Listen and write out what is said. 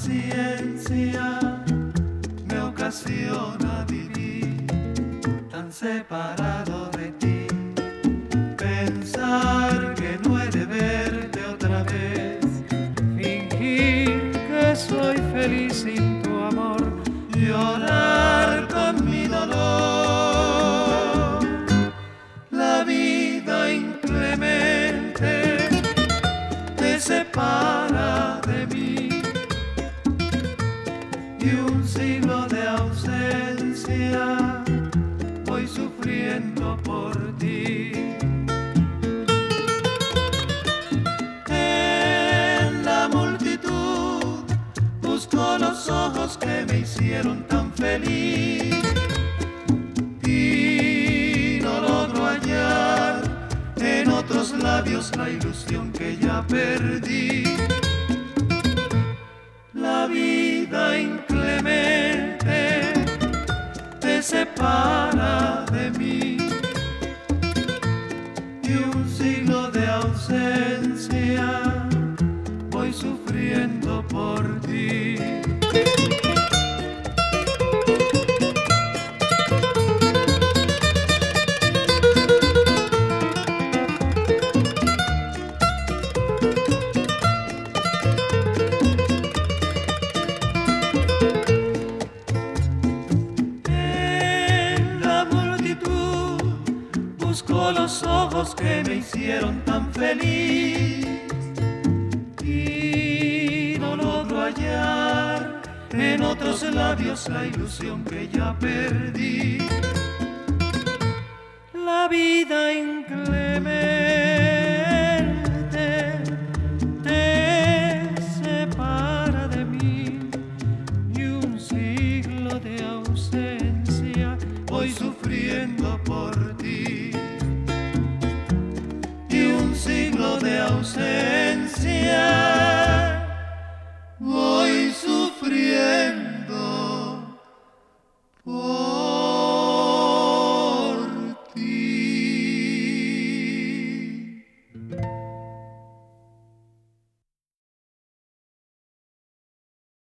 paciencia me ocasiona vivir tan separado de ti. Pensar que no he de verte otra vez, fingir que soy feliz sin tu amor, llorar con mi dolor. La vida inclemente te separa de mí y un siglo de ausencia voy sufriendo por ti. En la multitud busco los ojos que me hicieron tan feliz y no logro hallar en otros labios la ilusión que ya perdí. La vida inclemente te separa de mí y un siglo de ausencia voy sufriendo por ti. Busco los ojos que me hicieron tan feliz y no logro hallar en otros labios la ilusión que ya perdí. La vida